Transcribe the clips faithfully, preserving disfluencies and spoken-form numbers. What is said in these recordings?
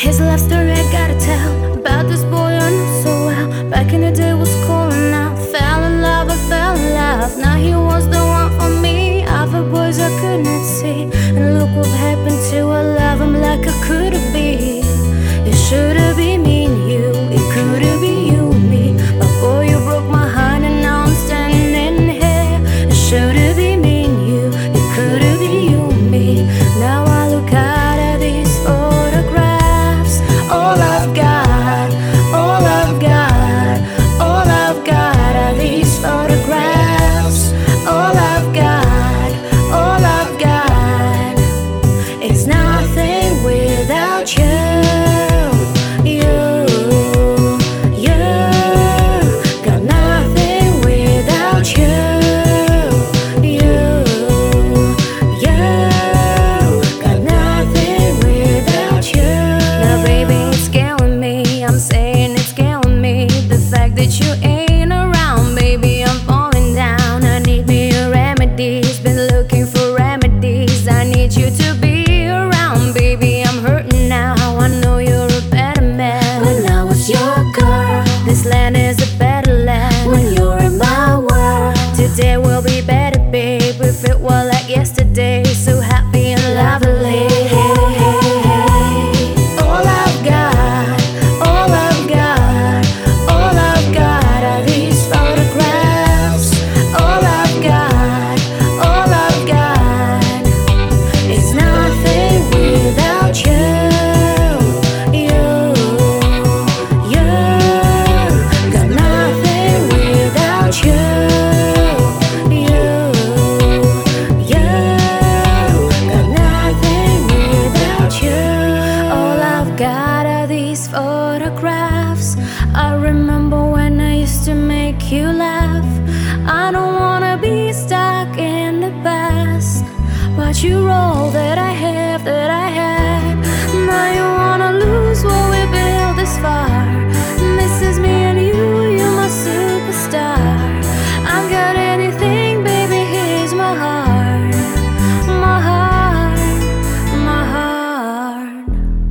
His life story I gotta tell about this boy I know so well. Back in the day was cool and I fell in love, I fell in love. Now he was the one for me. Other boys I could not see, and look what happened to I love him like I could have been. It should have been me and you, it could have been you and me. But boy, you broke my heart and now I'm standing here. It should have been me and you, it could have been you and me. Now I look out at these photographs. All I've got, all I've got, all I've got are these photographs. All I've got, all I've got is nothing without you. That you ain't around, baby, I'm falling down. I need me a remedies, been looking for remedies. I need you to be around, baby, I'm hurting now. I know you're a better man when I was your girl. This land is a better land when you're in my world. Today will be better, babe, if it were like yesterday. So happy and lovely. Photographs. I remember when I used to make you laugh. I don't wanna be stuck in the past. Watch you roll that I have, that I had. Now you wanna lose what we built this far. This is me and you, you're my superstar. I've got anything, baby, here's my heart. My heart, my heart.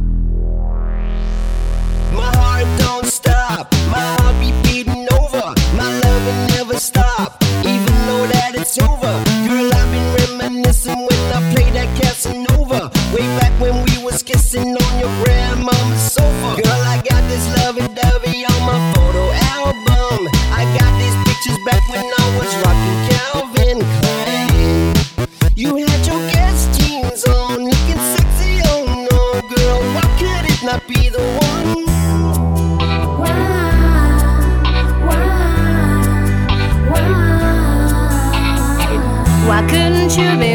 My heart don't stop, my heart be beating over. My love will never stop, even though that it's over. Girl, I've been reminiscing when I played that Casanova. Way back when we was kissing on your grandmama's sofa. Girl, I got this lovey-dovey on my photo album. I got these pictures back when I was rocking Calvin Klein. You had your Guess jeans on, looking sexy, oh no. Girl, why could it not be the one? Why couldn't you be